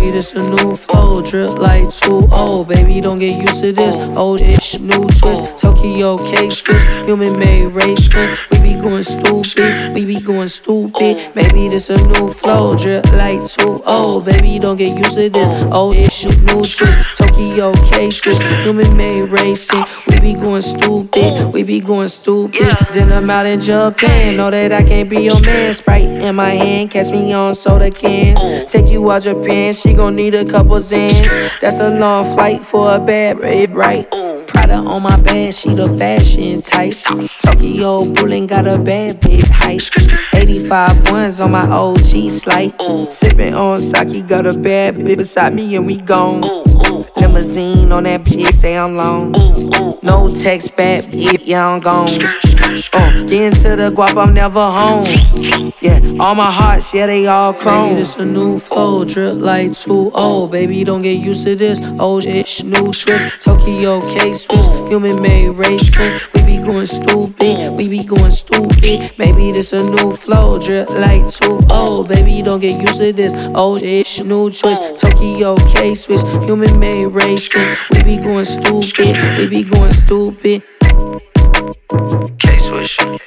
Baby, this a new flow, drip like 2-0. Baby, don't get used to this. Old-ish, new twist. Tokyo K-Swiss, human made racing. We be going stupid, we be going stupid. Baby, this a new flow, drip like 2-0. Baby, don't get used to this. Old-ish, new twist. Tokyo K-Swiss, human made racing. We be going stupid, we be going stupid. Then I'm out in Japan, know that I can't be your man. Sprite in my hand, catch me on soda cans. Take you out Japan, she gon' need a couple Zans. That's a long flight for a bad babe, right? Prada on my bed, she the fashion type. Tokyo Bulin got a bad big height. 85 ones on my OG slight. Sippin' on sake, got a bad bitch beside me and we gone. Limousine on that bitch, say I'm long. No text back, yeah, I'm gone. Get into the guap, I'm never home. Yeah, all my hearts, yeah, they all chrome. Baby, this a new flow, drip like 2-0. Baby, don't get used to this. Old shit, new twist. Tokyo K-Swiss, human made racing. We be going stupid, we be going stupid. Baby, this a new flow, drip like 2-0. Baby, don't get used to this. Old shit, new twist. Tokyo K-Swiss, human made racing. We be going stupid, we be going stupid. K-Swiss.